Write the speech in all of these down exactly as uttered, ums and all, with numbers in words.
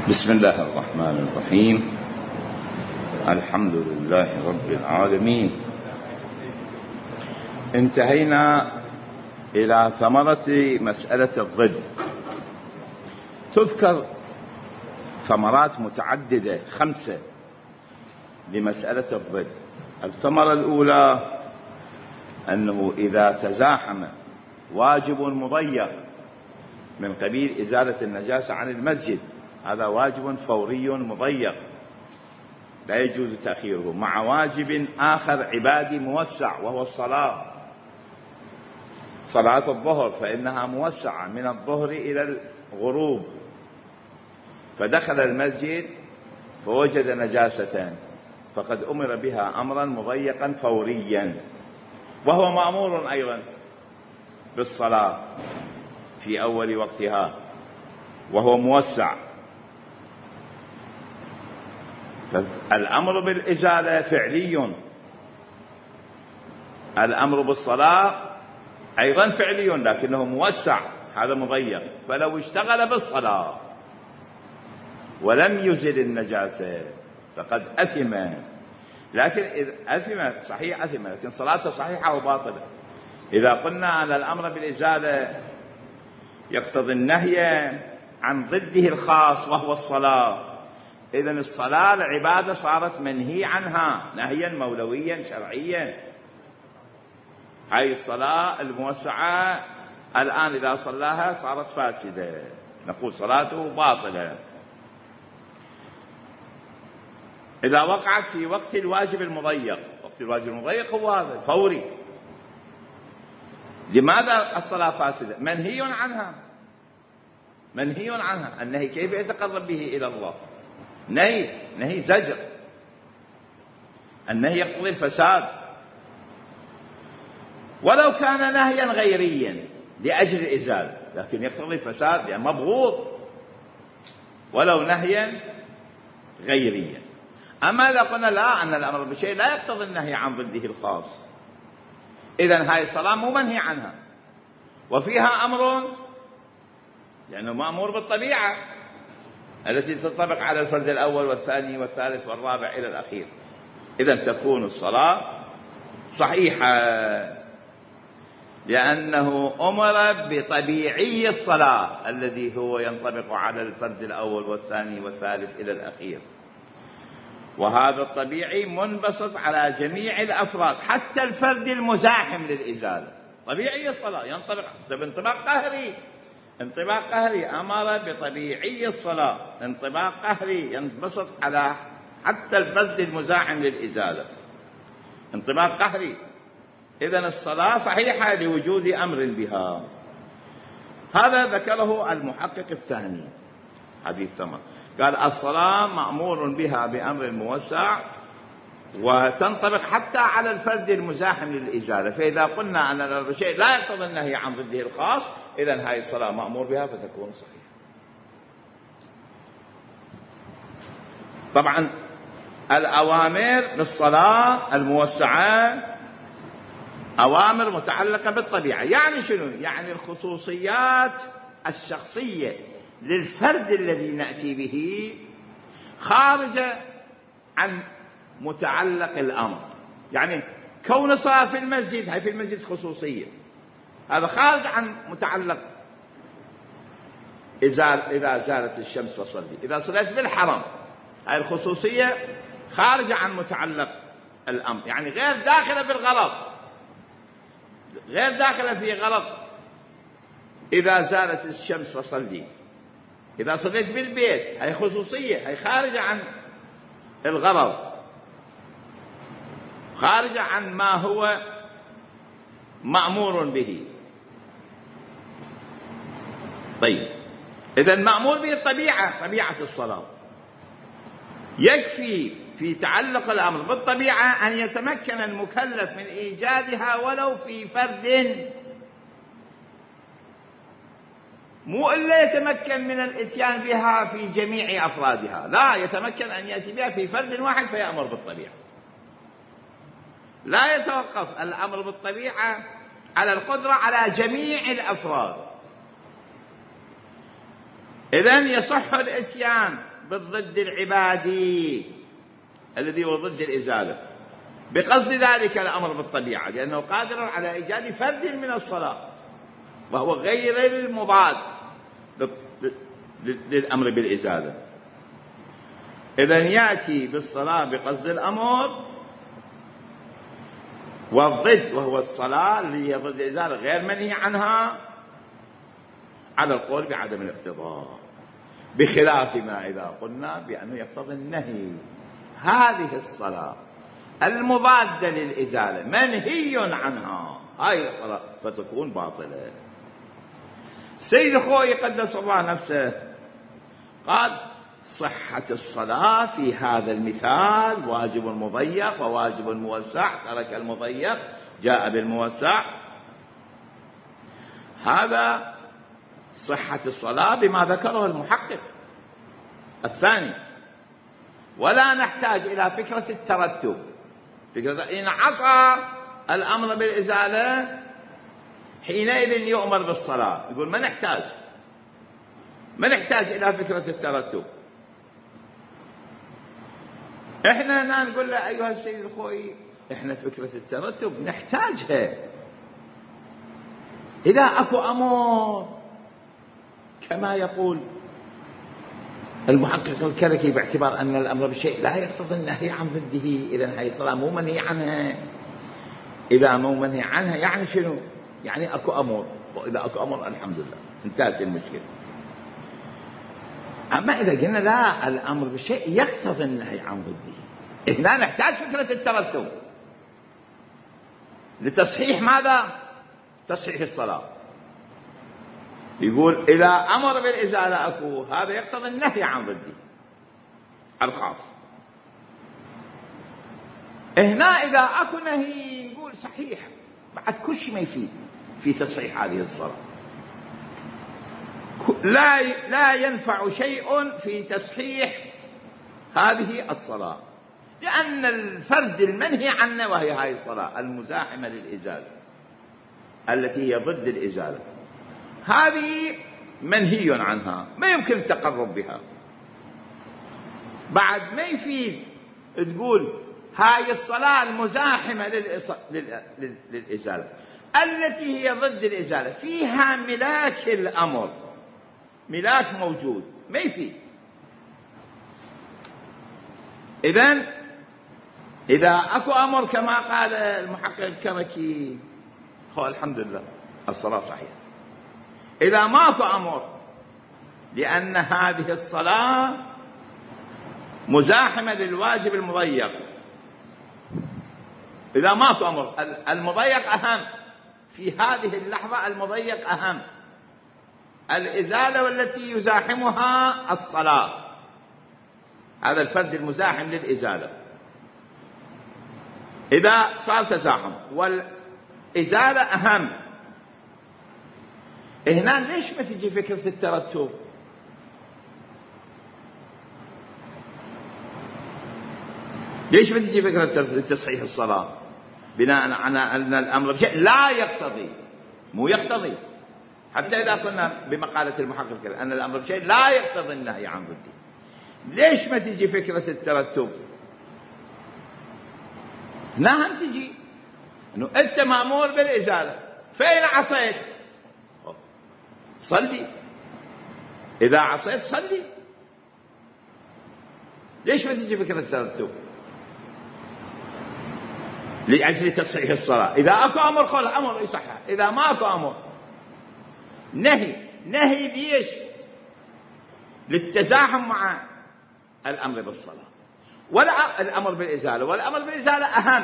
بسم الله الرحمن الرحيم. الحمد لله رب العالمين. انتهينا إلى ثمرة مسألة الضد. تذكر ثمرات متعددة خمسة لمسألة الضد. الثمرة الأولى أنه إذا تزاحم واجب مضيق من قبيل إزالة النجاسة عن المسجد، هذا واجب فوري مضيق لا يجوز تأخيره، مع واجب آخر عبادي موسع وهو الصلاة، صلاة الظهر، فإنها موسعة من الظهر إلى الغروب، فدخل المسجد فوجد نجاسة فقد أمر بها أمرا مضيقا فوريا، وهو مأمور أيضا بالصلاة في أول وقتها وهو موسع. الأمر بالإزالة فعلي، الأمر بالصلاة أيضا فعلي لكنه موسع، هذا مضيق. فلو اشتغل بالصلاة ولم يزل النجاسة فقد أثم، لكن إذا أثم صحيح أثم، لكن صلاته صحيحة وباطلة. إذا قلنا أن الأمر بالإزالة يقتضي النهي عن ضده الخاص وهو الصلاة، إذن الصلاة العبادة صارت منهي عنها نهيا مولويا شرعيا. هاي الصلاة الموسعة الآن إذا صلاها صارت فاسدة، نقول صلاته باطلة. إذا وقعت في وقت الواجب المضيق، وقت الواجب المضيق هو هذا فوري. لماذا الصلاة فاسدة؟ منهي عنها، منهي عنها. النهي كيف يتقرب به إلى الله؟ نهي نهي زجر، النهي يقتضي الفساد. ولو كان نهيا غيريا لأجل الإزالة لكن يقتضي الفساد لأن مبغوض، ولو نهيا غيريا. أما إذا قلنا لا، أن الأمر بشيء لا يقتضي النهي عن ضده الخاص، إذن هاي الصلاة مو منهي عنها وفيها أمر، لأنه مأمور بالطبيعة التي تنطبق على الفرد الأول والثاني والثالث والرابع إلى الأخير. إذن تكون الصلاة صحيحة لأنه أمر بطبيعي الصلاة الذي هو ينطبق على الفرد الأول والثاني والثالث إلى الأخير، وهذا الطبيعي منبسط على جميع الأفراد حتى الفرد المزاحم للإزالة. طبيعي الصلاة ينطبق بانطباق قهري، انطباق قهري، أمر بطبيعي الصلاة انطباق قهري ينبسط على حتى الفرد المزاحم للإزالة، انطباق قهري. إذن الصلاة صحيحة لوجود أمر بها. هذا ذكره المحقق الثاني حديث ثمر، قال الصلاة مأمور بها بأمر موسع وتنطبق حتى على الفرد المزاحم للإزالة. فإذا قلنا أن الشيء لا يقتضي النهي عن ضده الخاص، إذن هذه الصلاة مأمور بها فتكون صحيحة. طبعا الأوامر بالصلاة الموسعة أوامر متعلقة بالطبيعة. يعني شنو؟ يعني الخصوصيات الشخصية للفرد الذي نأتي به خارجة عن متعلق الأمر. يعني كون صلاة في المسجد، هاي في المسجد خصوصية، هذا خارج عن متعلق. إذا زالت الشمس فصلي، إذا صليت بالحرم، هاي الخصوصية خارجة عن متعلق الأمر، يعني غير داخلة بالغلط، غير داخلة في غلط. إذا زالت الشمس فصلي، إذا صليت بالبيت، هاي خصوصية، هاي خارجة عن الغرض، خارجة عن ما هو مأمور به. طيب، إذن مأمور به الطبيعة، طبيعة الصلاة. يكفي في تعلق الأمر بالطبيعة أن يتمكن المكلف من إيجادها ولو في فرد، مو إلا يتمكن من الإتيان بها في جميع أفرادها، لا، يتمكن أن يأتي بها في فرد واحد فيأمر بالطبيعة. لا يتوقف الأمر بالطبيعة على القدرة على جميع الأفراد. إذن يصح الإتيان بالضد العبادي الذي هو ضد الإزالة بقصد ذلك الأمر بالطبيعة، لأنه قادر على إيجاد فرد من الصلاة وهو غير المضاد للأمر بالإزالة. إذن يأتي بالصلاة بقصد الأمر، والضد وهو الصلاة اللي هي ضد الإزالة غير منهي عنها على القول بعدم الاقتضاء، بخلاف ما إذا قلنا بأنه يقتضي النهي. هذه الصلاة المضادة للإزالة منهي عنها، هاي الصلاة فتكون باطلة. سيد خوي قدس الله نفسه قال صحة الصلاة في هذا المثال واجب مضيق وواجب موسع، ترك المضيق جاء بالموسع. هذا صحة الصلاة بما ذكره المحقق الثاني، ولا نحتاج إلى فكرة الترتب، فكرة إن عصى الأمر بالإزالة حينئذ يؤمر بالصلاة. يقول ما نحتاج ما نحتاج إلى فكرة الترتب. إحنا هنا نقول له أيها السيد الخوي إحنا فكرة الترتب نحتاجها إذا أكو أمر، كما يقول المحقق الكركي باعتبار أن الأمر بشيء لا يقتضي النهي عن ضده، إذن هاي الصلاة مو منهي عنها. إذا مو منهي عنها يعني شنو؟ يعني أكو أمر، وإذا أكو أمر الحمد لله انتهت المشكلة. أما إذا قلنا لا الأمر بشيء يقتضي النهي عن ضده، هنا نحتاج فكرة الترتب لتصحيح ماذا؟ تصحيح الصلاة. يقول إذا أمر بالإزالة أكو، هذا يقتضي النهي عن ضده الخاص. هنا إذا أكو نهي نقول صحيح بعد كل شيء ما يفيد في تصحيح هذه الصلاة، لا لا ينفع شيء في تصحيح هذه الصلاة، لأن الفرد المنهي عنه وهي هذه الصلاة المزاحمة للإزالة التي هي ضد الإزالة، هذه منهي عنها ما يمكن التقرب بها. بعد ما يفيد تقول هاي الصلاة المزاحمة للإزالة التي هي ضد الإزالة فيها ملاك الأمر، ملاك موجود، ما يفيد. إذن إذا أكو أمر كما قال المحقق الكركي هو الحمد لله الصلاة صحيحة. إذا ماكو أمر لأن هذه الصلاة مزاحمة للواجب المضيق، إذا ماكو أمر المضيق أهم في هذه اللحظة، المضيق أهم الإزالة والتي يزاحمها الصلاة، هذا الفرد المزاحم للإزالة. إذا صار تزاحم والإزالة أهم، هنا ليش ما تجي فكرة الترتب؟ ليش ما تجي فكرة تصحيح الصلاة بناء على أن الأمر بشيء لا يقتضي، مو يقتضي، حتى إذا قلنا بمقالة المحقق أن الأمر بشيء لا يقتضي النهي عن ضده، ليش ما تجي فكرة الترتب؟ هنا هم تجي أنه أنت مأمور بالإزالة، فإن عصيت صلي، إذا عصيت صلي. ليش ما تجي فكرة الترتب؟ لأجل تصحيح الصلاة. إذا أكو أمر قول أمر يصحح، إذا ما أكو أمر نهي، نهي ليش؟ للتزاحم مع الأمر بالصلاة، ولا الأمر بالإزالة، والأمر بالإزالة أهم.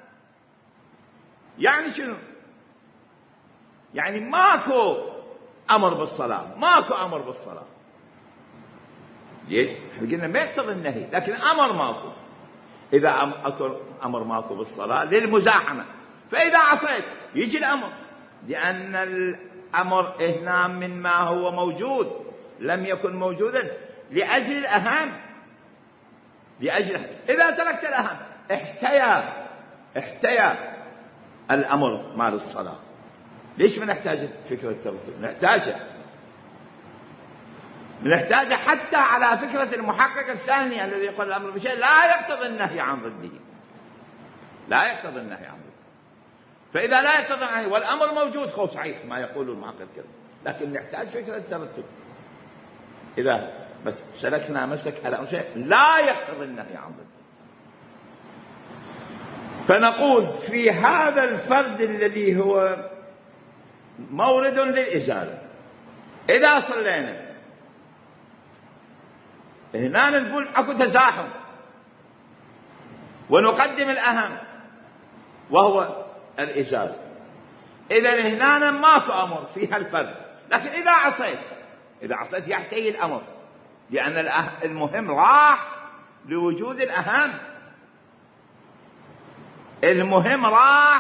يعني شنو؟ يعني ماكو أمر بالصلاة، ماكو أمر بالصلاة. ليش؟ احنا قلنا ما يقتضي النهي، لكن أمر ماكو. إذا أكو أمر ماكو بالصلاة للمزاحمة، فإذا عصيت يجي الأمر، لأن الأمر هنا من ما هو موجود لم يكن موجودا لأجل الأهم، لأجل إذا تركت الأهم احتيا احتيا الأمر مال الصلاة. ليش ما نحتاج فكرة الترتيب؟ نحتاجه. نحتاج حتى على فكرة المحقق الثاني الذي يقول الأمر بشيء لا يقتضي النهي عن ضده، لا يقتضي النهي عن ضده. فإذا لا يقتضي النهي والأمر موجود خو صحيح ما يقول المحقق كذا، لكن نحتاج فكرة الترتب. إذا بس سلكنا مسلك على شيء لا يقتضي النهي عن ضده، فنقول في هذا الفرد الذي هو مورد للإزالة، إذا صلينا هنا نقول أكو تزاحم ونقدم الأهم وهو الإزالة. إذا هنا ماكو أمر فيها الفرد، لكن إذا عصيت إذا عصيت يحتاج الأمر، لأن المهم راح لوجود الأهم، المهم راح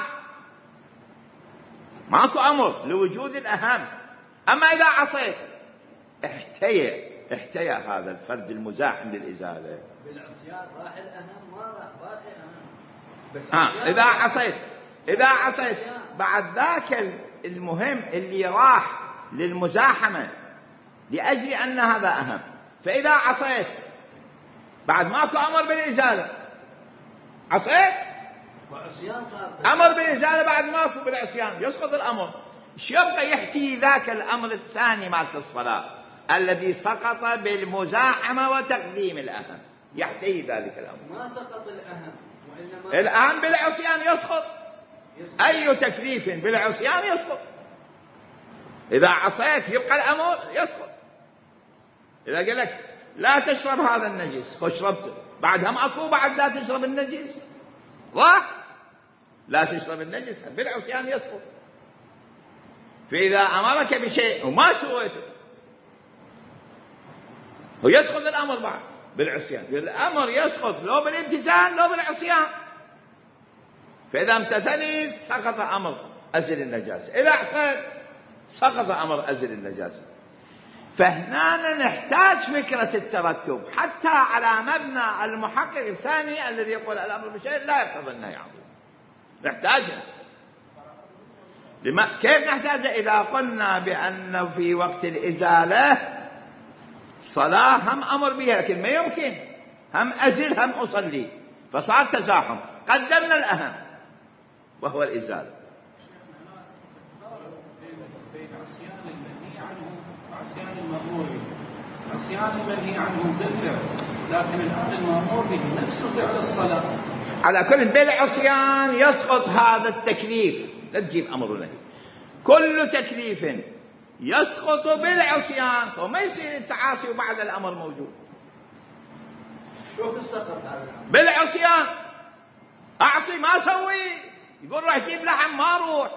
ماكو أمر لوجود الأهم. أما إذا عصيت احتيى احتيى هذا الفرد المزاحم للإزالة. بالعصيان راح الأهم ما راح باقي أهم. بس ها إذا عصيت إذا عصيت بعد ذاك المهم اللي راح للمزاحمة لأجل أن هذا أهم، فإذا عصيت بعد ماكو أمر بالإزالة، عصيت أمر بالإزالة بعد ماكو بالعصيان يسقط الأمر. شو يبقى يحتي ذاك الأمر الثاني مالت الصلاة الذي سقط بالمزاحمة وتقديم الأهم، يحتي ذلك الأمر. ما سقط الأهم وإنما الأهم بالعصيان يسقط، يسقط. أي تكليف بالعصيان يسقط. إذا عصيت يبقى الأمر يسقط. إذا قال لك لا تشرب هذا النجس وشربته، بعدها ماكو بعد لا تشرب النجس، راح لا تشرب النجس بالعصيان يسقط. فإذا أمرك بشيء وما سويته هو يسقط الأمر بعد بالعصيان، الأمر يسقط لو بالامتثال لو بالعصيان. فإذا امتثلت سقط أمر أزل النجاسة، إذا عصيت سقط أمر أزل النجاسة. فهنا نحتاج فكرة الترتب حتى على مبنى المحقق الثاني الذي يقول الأمر بشيء لا يقتضي النهي عنه، نحتاجها. لما كيف نحتاجها؟ إذا قلنا بأن في وقت الإزالة صلاة هم أمر بها لكن ما يمكن هم أزل هم أصلي، فصار تزاحم، قدمنا الأهم وهو الإزالة. عصيان المأمور به، عصيان المنهي عنه بالفعل، لكن الآن المأمور به نفس فعل الصلاة. على كل بالعصيان يسقط هذا التكليف، لا تجيب أمر ونهي، كل تكليف يسقط بالعصيان، وما يصير التعاصي وبعد الأمر موجود. شوف السقط هذا بالعصيان، أعصي ما أسوي، يقول روح جيب لحم ما أروح،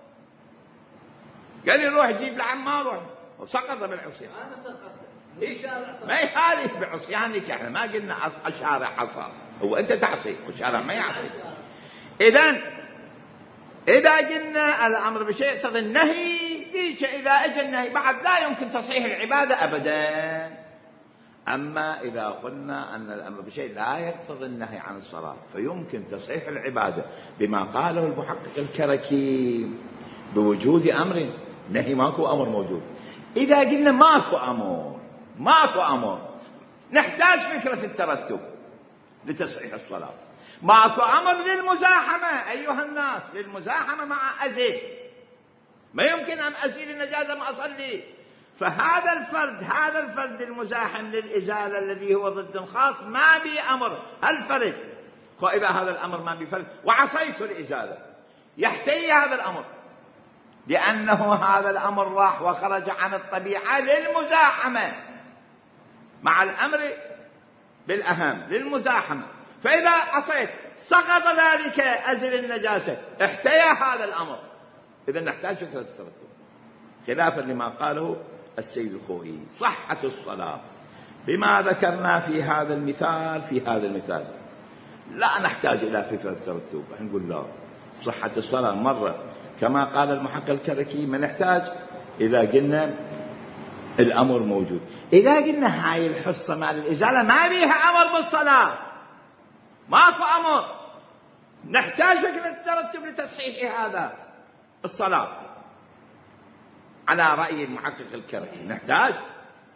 قال لي روح جيب لحم ما أروح، وسقط بالعصيان. أنا سقطت إيه؟ ما يخالف بعصيانك، احنا ما قلنا الشارع حصى، هو أنت تعصي والشارع ما يعصي. إذن إذا قلنا الأمر بشيء يقتضي النهي، ليش إذا أجى النهي بعد لا يمكن تصحيح العبادة أبدا. أما إذا قلنا أن الأمر بشيء لا يقتضي النهي عن الصلاة فيمكن تصحيح العبادة بما قاله المحقق الكركي بوجود أمر، نهي ماكو أمر موجود. إذا قلنا ماكو أمر ماكو أمر نحتاج فكرة الترتب لتصحيح الصلاة. ماكو أمر للمزاحمة أيها الناس، للمزاحمة مع أزل، ما يمكن أن أزيل النجاسة ما أصلي. فهذا الفرد هذا الفرد المزاحم للإزالة الذي هو ضد خاص ما بي أمر الفرد، وإذا هذا الأمر ما بفرد وعصيت الإزالة يحتي هذا الأمر، لأنه هذا الأمر راح وخرج عن الطبيعة للمزاحمة مع الأمر بالأهم للمزاحمة. فإذا عصيت سقط ذلك أزل النجاسة، احتيى هذا الأمر. إذا نحتاج فكرة الترتب خلافا لما قاله السيد الخوئي. صحة الصلاة بما ذكرنا في هذا المثال في هذا المثال لا نحتاج إلى فكرة الترتب. نقول لا، صحة الصلاة مرة كما قال المحقق الكركي ما نحتاج إذا قلنا الأمر موجود. إذا قلنا هاي الحصة مال الإزالة ما بيها أمر بالصلاة، ماكو أمر، نحتاج فكرة الترتب لتصحيح هذا الصلاة على رأي المحقق الكركي. نحتاج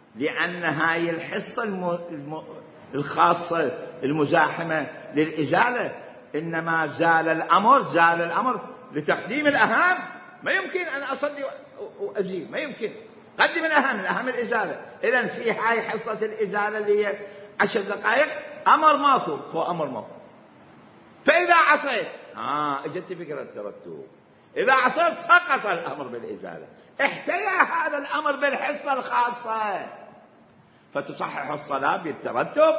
لأن هاي الحصة الم... الم... الخاصة المزاحمة للإزالة إنما زال الأمر زال الأمر لتقديم الأهم. ما يمكن أن أصلي وأزيل، ما يمكن. قدم الأهم، الأهم الإزالة. إذن في هاي حصة الإزالة اللي هي عشر دقائق أمر ماكو، هو أمر ماكو. فإذا عصيت آه اجت فكرة الترتب، إذا عصيت سقط الأمر بالإزالة، احتيا هذا الأمر بالحصة الخاصة، فتصحح الصلاة بالترتب.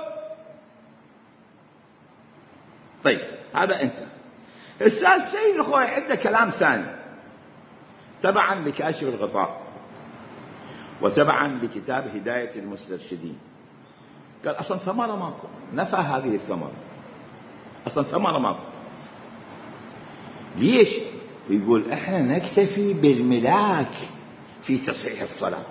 طيب هذا أنت. الأستاذ سيد الخوي عنده كلام ثاني تبعا لكاشف الغطاء وتبعا لكتاب هداية المسترشدين. قال أصلا ثمرة ماكو، نفى هذه الثمرة، أصلا ثمرة ماكو. ليش؟ يقول إحنا نكتفي بالملاك في تصحيح الصلاة،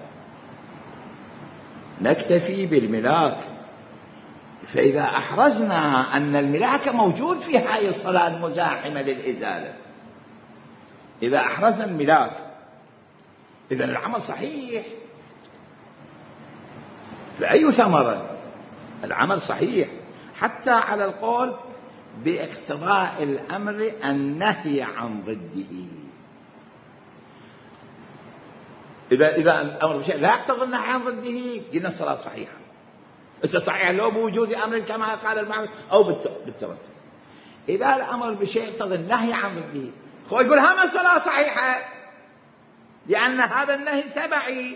نكتفي بالملاك. فإذا أحرزنا أن الملاك موجود في هذه الصلاة المزاحمة للإزالة، إذا أحرزنا الملاك إذا العمل صحيح. لأي ثمرة؟ العمل صحيح، حتى على القول باقتضاء الأمر النهي عن ضده. إذا إذا الأمر بشيء لا يقتضي النهي عن ضده قلنا الصلاة صحيحة. صحيحة لو بوجود أمر كما قال المعنى أو بالترتب. إذا الأمر بشيء يقتضي النهي عن ضده هو يقول هم الصلاة صحيحة، لأن هذا النهي تبعي.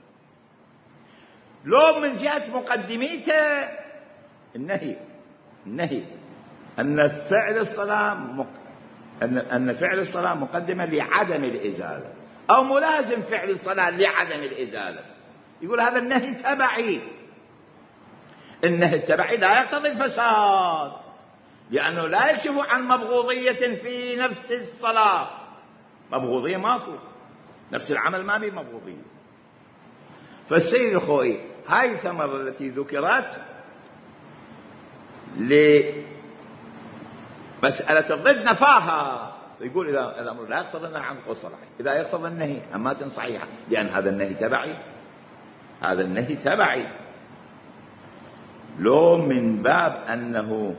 لو من جهة مقدميته النهي النهي أن فعل الصلاة مق... أن أن فعل الصلاة مقدمة لعدم الإزالة أو ملازم فعل الصلاة لعدم الإزالة، يقول هذا النهي تبعي. النهي التبعي لا يقتضي الفساد، لأنه لا يكشف عن مبغوضية في نفس الصلاة. مبغوضية ماكو، نفس العمل ما بيه مبغوضية. فالسيد الخوئي هاي الثمرة التي ذكرت لمسألة الضد نفاها، يقول إذا الأمر لا يقتضي النهي عن الصلاة، إذا يقتضي النهي أمات صحيحة، لأن هذا النهي تبعي، هذا النهي تبعي. لو من باب أنه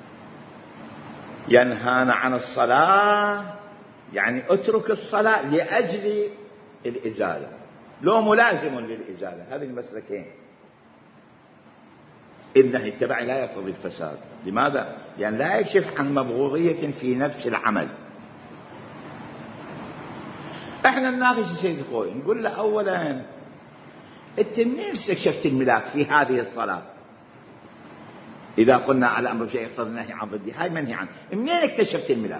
ينهانا عن الصلاة يعني اترك الصلاة لأجل الإزالة، لو ملازم للإزالة، هذه المسلكين. النهي التبعي لا يقتضي الفساد. لماذا؟ لأن لا يكشف عن مبغوضية في نفس العمل. احنا نناقش السيد الخوئي نقول له أولا انت منين استكشفت الملاك في هذه الصلاة؟ إذا قلنا على أمر بشيء يقتضي النهي عن ضده، هاي منهي عنه، منين اكتشفت الملاك؟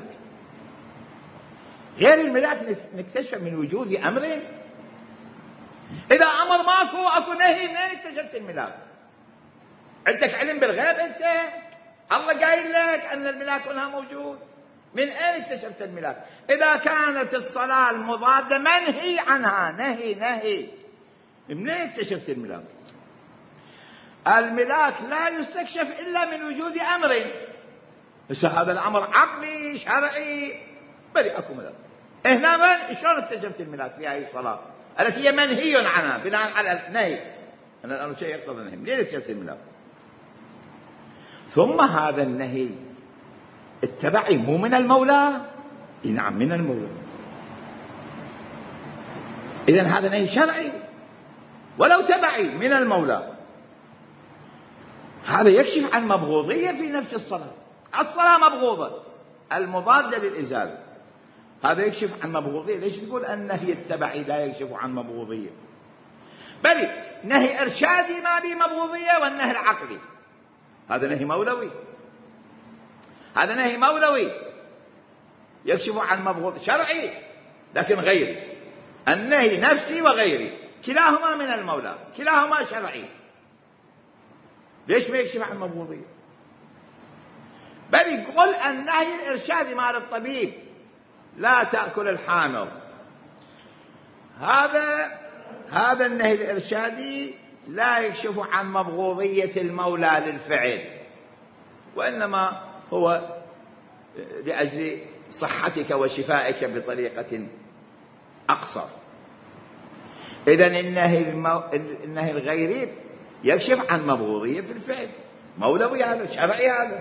غير الملاك نكتشف من وجود أمر. إذا أمر ماكو أكو نهي، منين اكتشفت الملاك؟ عندك علم بالغيب أنت؟ الله قايل لك أن الملاك هنا موجود، من أين اكتشفت الملاك؟ إذا كانت الصلاة المضادة منهي عنها، نهي نهي، منين اكتشفت الملاك؟ الملاك لا يستكشف إلا من وجود أمر. بس هذا الأمر عقلي شرعي، بل أكو ملاك. هنا من شلون اكتشفت الملاك في هذه الصلاة التي هي منهي عنها بناء على النهي؟ أن الأمر شيء يقصد النهي، منين اكتشفت الملاك؟ ثم هذا النهي التبعي مو من المولى؟ نعم من المولى. إذن هذا نهي شرعي ولو تبعي من المولى. هذا يكشف عن مبغوضية في نفس الصلاة. الصلاة مبغوضة المضادة للإزالة، هذا يكشف عن مبغوضية. ليش تقول النهي التبعي لا يكشف عن مبغوضية؟ بل نهي إرشادي ما به مبغوضية، والنهي العقلي هذا نهي مولوي، هذا نهي مولوي يكشف عن مبغوض شرعي لكن غيري. النهي نفسي وغيري كلاهما من المولى، كلاهما شرعي. ليش ما يكشف عن مبغوضية؟ بل يقول النهي الإرشادي مال الطبيب لا تأكل الحامض، هذا هذا النهي الإرشادي لا يكشف عن مبغوضية المولى للفعل، وإنما هو لأجل صحتك وشفائك بطريقة أقصر. إذن النهي, المو... النهي الغيري يكشف عن مبغوضية في الفعل، مولوي هذا، شرعي هذا.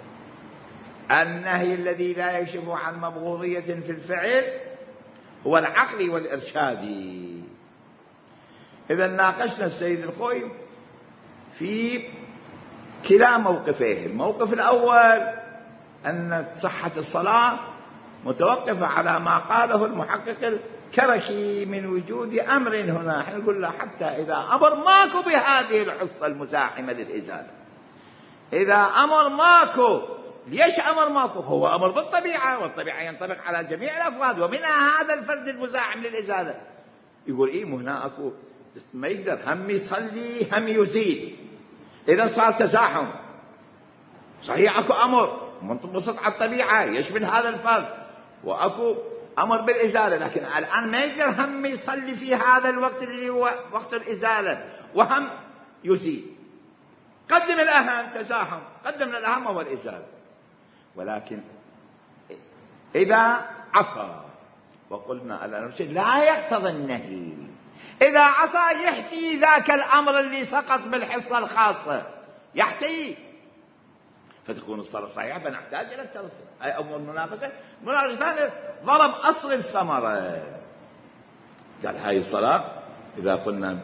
النهي الذي لا يكشف عن مبغوضية في الفعل هو العقلي والإرشادي. إذا ناقشنا السيد الخوي في كلا موقفيه. الموقف الأول أن صحة الصلاة متوقفة على ما قاله المحقق الكركي من وجود أمر هنا. احنا نقول له حتى إذا أمر ماكو بهذه الحصة المزاحمة للإزالة، إذا أمر ماكو، ليش أمر ماكو؟ هو أمر بالطبيعة، والطبيعة ينطبق على جميع الأفراد ومنها هذا الفرد المزاحم للإزالة. يقول إيه هنا أكو ما يقدر هم يصلي هم يزيل، إذا صار تزاحم. صحيح أكو أمر منبسط على الطبيعة يشمل هذا الفرد، وأكو أمر بالإزالة، لكن الآن ما يقدر هم يصلي في هذا الوقت اللي هو وقت الإزالة وهم يزيل. قدم الأهم تزاحم، قدم الأهم هو الإزالة. ولكن إذا عصى، وقلنا لا يقتضي النهي، إذا عصى يحتي ذاك الأمر اللي سقط بالحصة الخاصة، يحتي، فتكون الصلاة صحيحة. فنحتاج إلى الترتيب. أي أمور المناقشة مناقشة ضرب أصل الثمرة. قال هاي الصلاة إذا قلنا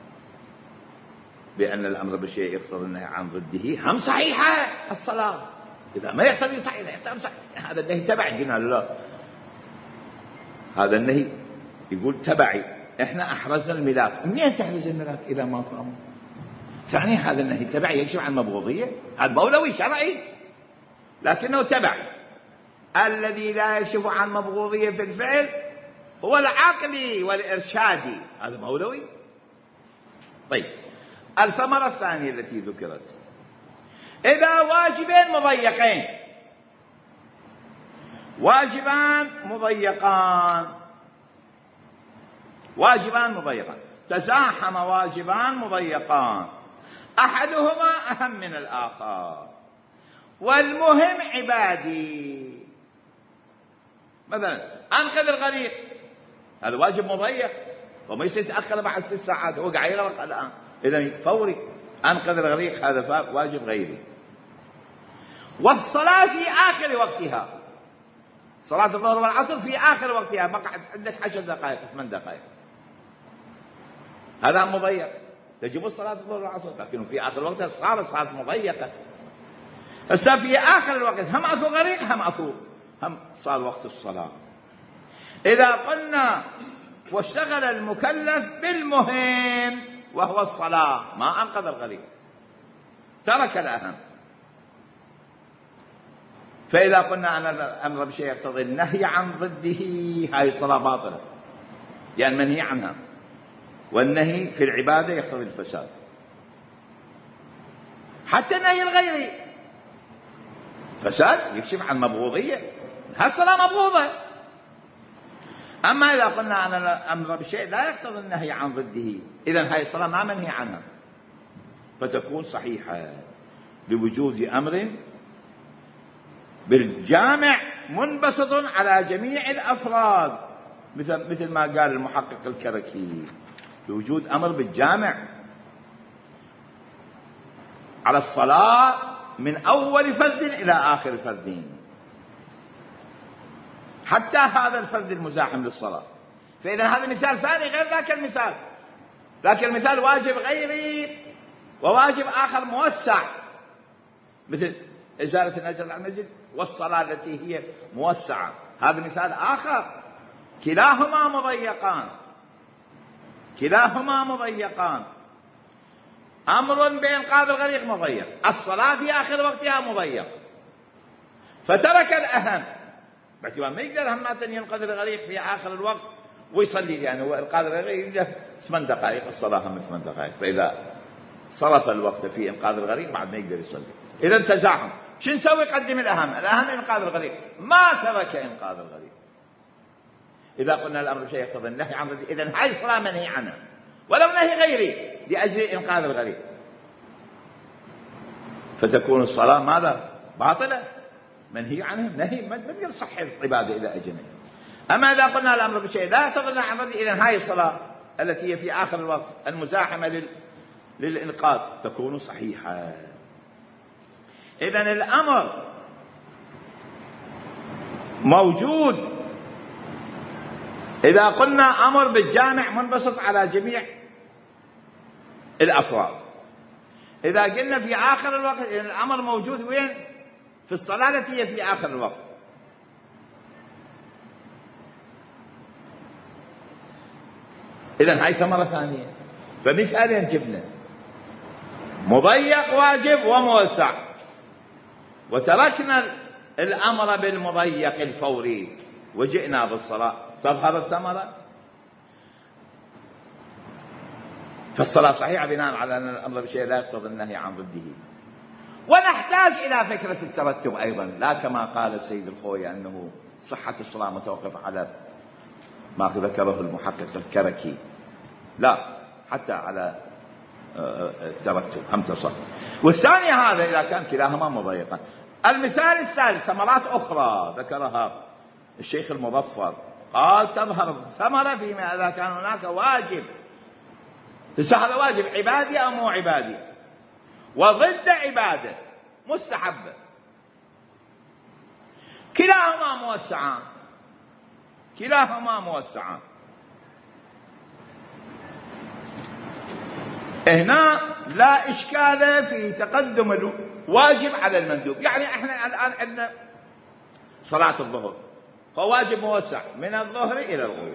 بأن الأمر بالشيء يقتضي النهي عن ضده هم صحيحة الصلاة. إذا ما يقتضي صحيح يحتاج صحيح. هذا النهي تبعي. قلنا لا، هذا النهي يقول تبعي. إحنا أحرزنا الملاك. منين تحرز الملاك إذا ماكو أمر؟ ثانيا هذا النهي تبعي يكشف عن مبغوضية. هذا مولوي شرعي لكنه تبعي. الذي لا يكشف عن مبغوضية في الفعل هو العقلي والإرشادي، هذا مولوي. طيب الثمرة الثانية التي ذكرت، إذا واجبين مضيقين، واجبان مضيقان، واجبان مضيقان، تزاحم واجبان مضيقان، أحدهما أهم من الآخر، والمهم عبادي. مثلا أنقذ الغريق، هذا واجب مضيق وما يصير يتأخر بعد ست ساعات، هو قاعد يغرق الآن، إذا فوري. أنقذ الغريق هذا واجب غيري. والصلاة في آخر وقتها، صلاة الظهر والعصر في آخر وقتها، بقى عندك عشر دقائق ثمان دقائق، هذا مضيق، تجب الصلاة الظهر والعصر، لكن في آخر وقتها صارت صلاة مضيقة. هسه في آخر الوقت هم أكو غريق هم أكو هم صار وقت الصلاة. إذا قلنا واشتغل المكلف بالمهم وهو الصلاة، ما أنقذ الغريق، ترك الأهم. فإذا قلنا أن الأمر بشيء يقتضي النهي عن ضده، هاي الصلاة باطلة لأن يعني منهي عنها، والنهي في العبادة يقتضي الفساد. حتى النهي الغيري فساد يكشف عن مبغوضية، هالصلاة مبغوضة. أما إذا قلنا أن الأمر بشيء لا يقتضي النهي عن ضده، إذن هاي الصلاة ما منهي عنها، فتكون صحيحة لوجود أمر بالجامع منبسط على جميع الأفراد، مثل مثل ما قال المحقق الكركي، لوجود أمر بالجامع على الصلاة من أول فرد إلى آخر فرد، حتى هذا الفرد المزاحم للصلاة. فإذا هذا مثال ثاني غير ذاك المثال. ذاك المثال واجب غيري وواجب آخر موسع، مثل إزالة النجس عن المسجد والصلاة التي هي موسعة، هذا مثال آخر. كلاهما مضيقان، كلاهما مضيقان. أمر بإنقاذ الغريق مضيق، الصلاة في آخر وقتها مضيق، فترك الأهم باعتبار ما يقدر همات ينقذ الغريق في آخر الوقت ويصلي، يعني هو إنقاذ الغريق يقدر ثمان دقائق، الصلاة هم ثمان دقائق، فإذا صرف الوقت في إنقاذ الغريق بعد ما يقدر يصلي. إذا تزاحم، شو نسوي؟ قدم الأهم، الأهم إنقاذ الغريق، ما ترك إنقاذ الغريق. إذا قلنا الأمر بشيء يقتضي النهي عن ضده، إذن هاي الصلاة منهي عنها ولو نهي غيري لأجل إنقاذ الغريق، فتكون الصلاة ماذا؟ باطلة، منهي عنها، نهي ما تقدر تصح العبادة إذا أجنه. أما إذا قلنا الأمر بشيء لا يقتضي النهي عن ضده، إذن هاي الصلاة التي هي في آخر الوقت المزاحمة لل... للإنقاذ تكون صحيحة. إذن الأمر موجود إذا قلنا أمر بالجامع منبسط على جميع الأفراد. إذا قلنا في آخر الوقت الأمر موجود وين؟ في الصلاة التي هي في آخر الوقت. إذن هاي ثمرة ثانية. فمثالين جبنا مضيق واجب وموسع، وتركنا الأمر بالمضيق الفوري وجئنا بالصلاة، تظهر الثمرة. فالصلاة صحيحة بناء على أن الأمر بشيء لا يقتضي النهي عن ضده. ونحتاج إلى فكرة الترتب أيضا، لا كما قال السيد الخوي أنه صحة الصلاة متوقف على ما ذكره المحقق الكركي، لا، حتى على الترتب هم تصح. والثانية هذا إذا كان كلاهما مضيقا. المثال الثالث ثمرات أخرى ذكرها الشيخ المظفر، قال تظهر الثمرة فيما إذا كان هناك واجب، هذا واجب عبادي أو مو عبادي، وضد عبادة مستحبة، كلاهما موسعان، كلاهما موسعان. هنا لا إشكال في تقدم الواجب على المندوب. يعني احنا الآن عندنا صلاة الظهر فواجب موسع من الظهر إلى الغروب،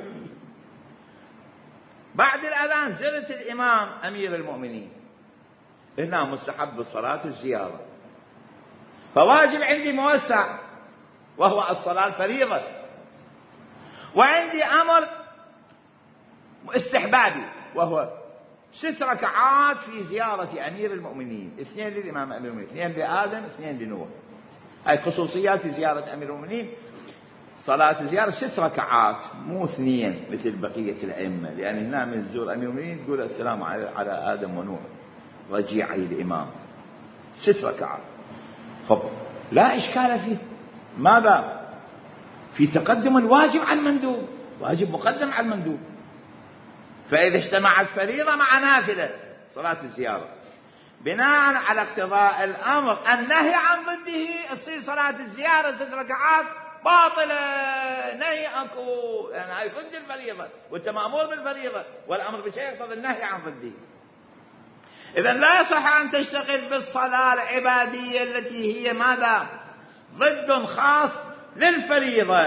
بعد الأذان زرت الإمام أمير المؤمنين، هنا مستحب الصلاة الزيارة، فواجب عندي موسع وهو الصلاة الفريضة، وعندي أمر استحبابي وهو ست ركعات في زيارة أمير المؤمنين، اثنين للإمام أمير المؤمنين، اثنين لآدم، اثنين لنوح. هاي خصوصيات زيارة أمير المؤمنين، صلاة الزيارة ست ركعات مو اثنين مثل بقية الأئمة، لأن هنا من تزور أمير المؤمنين تقول السلام على آدم ونوح رجيعي الإمام، ست ركعات. خب لا إشكال في ماذا؟ في تقدم الواجب على المندوب، واجب مقدم على المندوب. فإذا اجتمعت فريضة مع نافلة صلاة الزيارة بناء على اقتضاء الأمر النهي عن ضده، تصير صلاة الزيارة ست ركعات باطلة، نهي أكو، يعني هاي ضد الفريضة، وأنت مأمور بالفريضة والأمر بشيء يقتضي النهي عن ضده. إذن لا يصح أن تشتغل بالصلاة العبادية التي هي ماذا؟ ضد خاص للفريضة،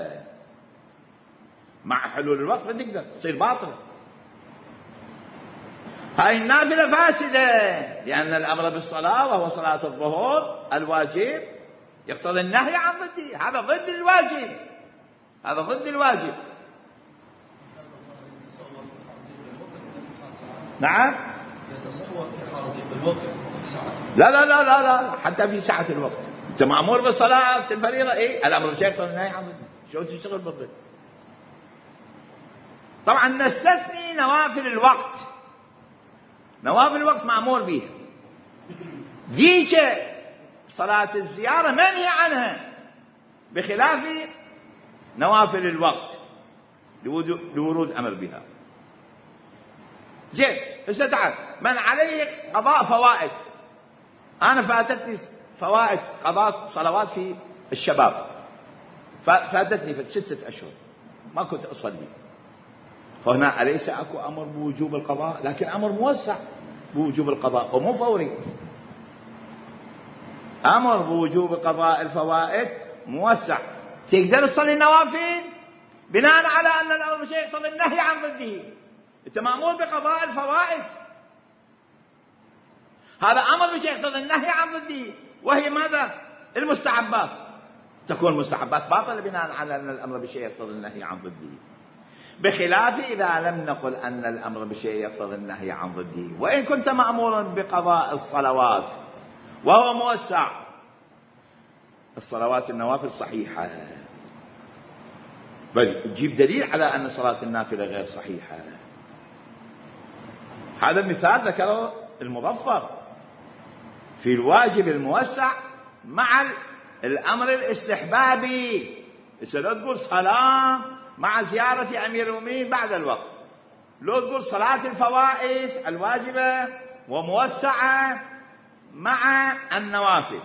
مع حلول الوقت فتقدر تصير باطلة. هاي النافلة فاسدة، لأن الأمر بالصلاة وهو صلاة الظهر الواجب يقتضي النهي عن ضده، هذا ضد الواجب، هذا ضد الواجب. نعم، يتصور في حال ضيق الوقت. لا لا لا لا لا، حتى في ساعة الوقت أنت مأمور بالصلاة الفريضة، إيه الأمر بشيء يقتضي النهي عن ضده، شو تشتغل بالضد؟ طبعا نستثني نوافل الوقت، نوافل الوقت مأمور بها، ذيك صلاة الزيارة منهي عنها، بخلاف نوافل الوقت لورود أمر بها. زين، هسه تعال، من عليه قضاء فوائد، أنا فاتتني فوائد قضاء صلوات في الشباب، فاتتني في ستة أشهر ما كنت أصلي، فهنا أليس أكو أمر بوجوب القضاء، لكن أمر موسع بوجوب القضاء ومو فوري. أمر بوجوب قضاء الفوائد موسع، تقدر تصلي النوافل بناء على أن الأمر بشيء يقتضي النهي عن ضده، أنت مأمور بقضاء الفوائد، هذا أمر بشيء يقتضي النهي عن ضده، وهي ماذا؟ المستحبات، تكون المستحبات باطلة بناء على أن الأمر بشيء يقتضي النهي عن ضده، بخلاف إذا لم نقل أن الأمر بشيء يقتضي النهي عن ضده، وإن كنت مأمورا بقضاء الصلوات وهو موسع، الصلوات النوافل صحيحة، بل تجيب دليل على أن صلاة النافلة غير صحيحة. هذا مثال ذكره المظفر في الواجب الموسع مع الأمر الاستحبابي. إذا تقول صلاة مع زيارة أمير المؤمنين بعد الوقت، لو تقول صلاة الفوائد الواجبة وموسعة مع النوافل.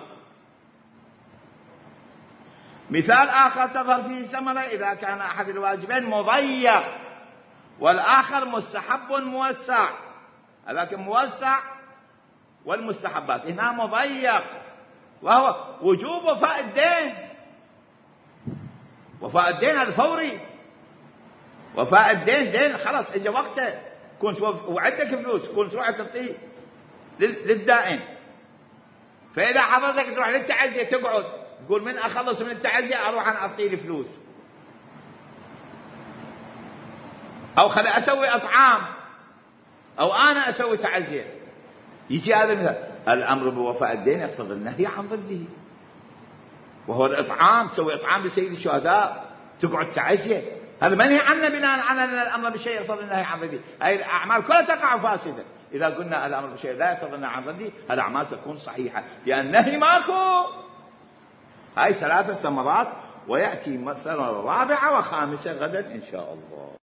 مثال آخر تظهر فيه ثمرة إذا كان أحد الواجبين مضيق والآخر مستحب موسع، لكن موسع والمستحبات هنا مضيق، وهو وجوب وفاء الدين. وفاء الدين هذا فوري، وفاء الدين دين خلاص اجى وقته، كنت وعندك فلوس كنت تروح تعطيه للدائن، فإذا حضرتك تروح للتعزية تقعد تقول من أخلص من التعزية أروح أنا أعطيه الفلوس، أو خلي أسوي أطعام، أو أنا أسوي تعزية، يجي هذا مثال. الأمر بوفاء الدين يقتضي النهي عن ضده، وهو الإطعام، تسوي إطعام لسيد الشهداء تقعد تعزية، هذا منهي عنه بناء على الأمر بالشيء يقتضي النهي عن ضده. هذه الأعمال كلها تقع فاسدة. إذا قلنا الأمر بالشيء لا يقتضي النهي عن ضده الأعمال تكون صحيحة لأن النهي ماكو. هاي ثلاثة ثمرات، ويأتي مثلا رابعة وخامسة غدا إن شاء الله.